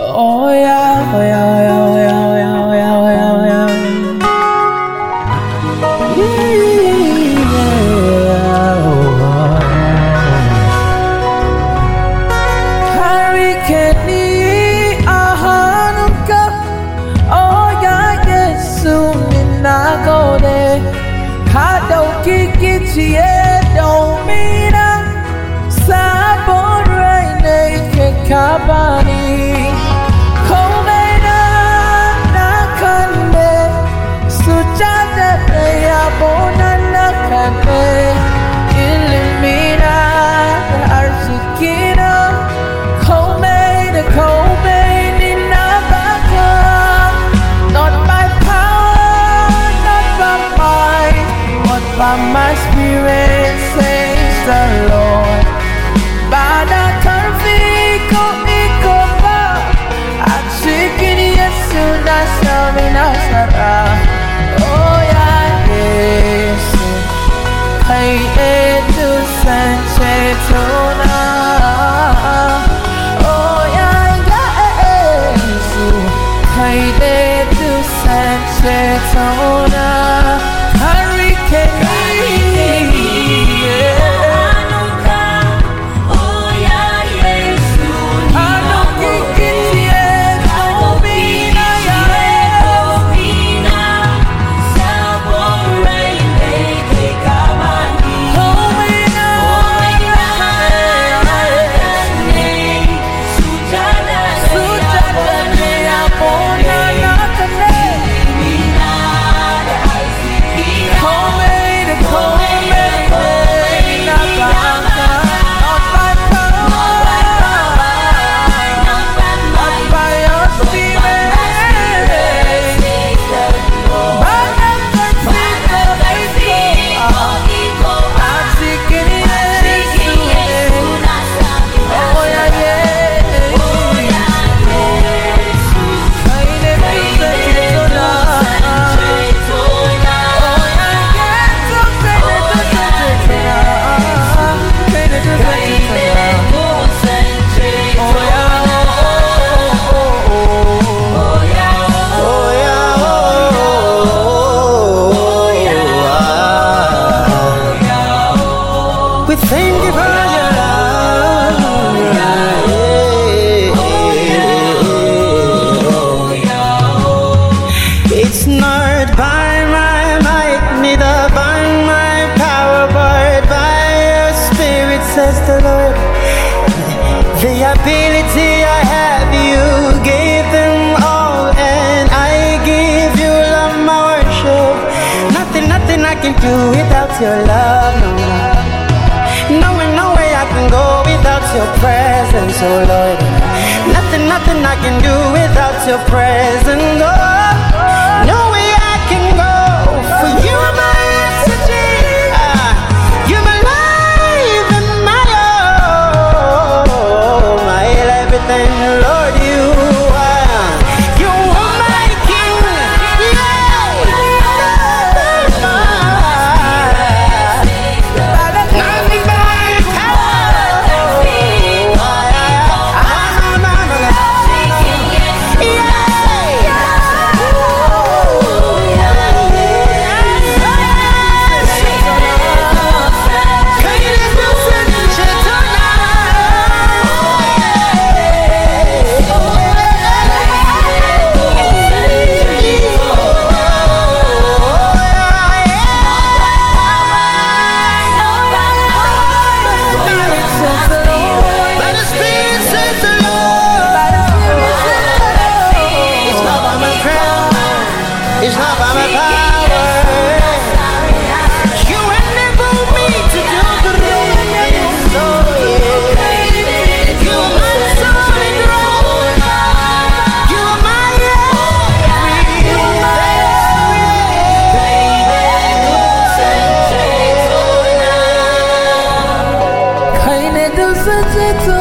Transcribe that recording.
Oh yeah, oh yeah, oh yeah, oh yeah, oh yeah, oh yeah, oh yeah, oh yeah. Yeah, oh, Harikeni ahanuka, oh yeah, Yesu ninagode, kadoki kichie domina, sabon reine kekabani. By my spirit, says the Lord. Bada karfiko ikoba, at chicken yesu nasami nasara. Oh yeah, yesu, kay etu sanche tona. Oh yeah, yesu, kay etu sanche tona. Thank you for your love. It's not by my might, neither by my power, but by your spirit, says the Lord. The ability I have, you gave them all, and I give you love, my worship. Nothing I can do without your love, no. No way I can go without your presence, oh Lord. Nothing I can do without your presence, oh. No way I can go, for you are my oxygen. You're my life and my all, my everything, Lord. You are my King. It's not by my power. You enable me to do the things, oh yeah. You are my solid rock. You are my everything.